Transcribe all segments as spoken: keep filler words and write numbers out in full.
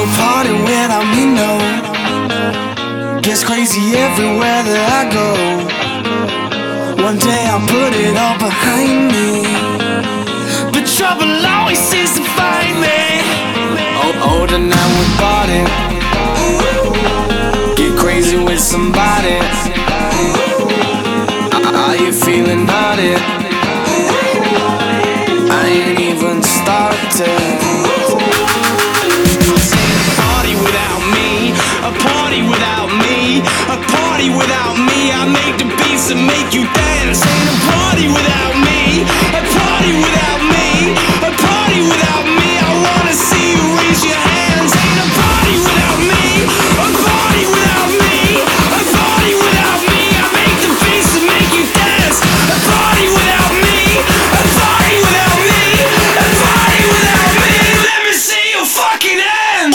no party without me, no. Gets crazy everywhere that I go. One day I'll put it all behind me, but trouble always seems to find me. Oh, oh, tonight we party. Get crazy with somebody. Are you feeling naughty? I ain't even started. Party without me, a party without me, a party without me. I make the beats that make you dance. Ain't a party without me, a party without me, a party without me. I wanna see you raise your hands. Ain't a party without me, a party without me, a party without me. I make the beats that make you dance. A party without me, a party without me, a party without me. Let me see your fucking hands.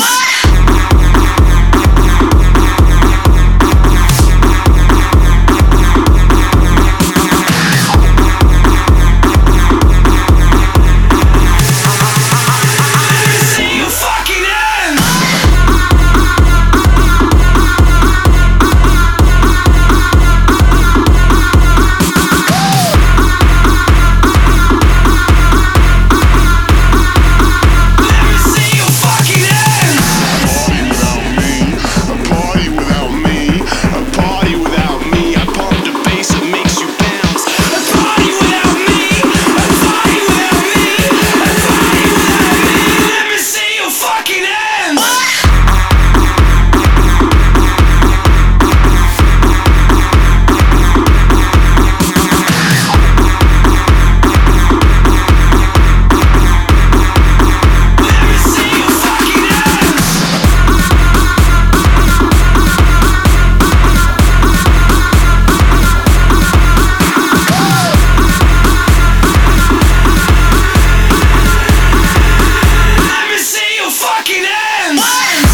Fucking hands!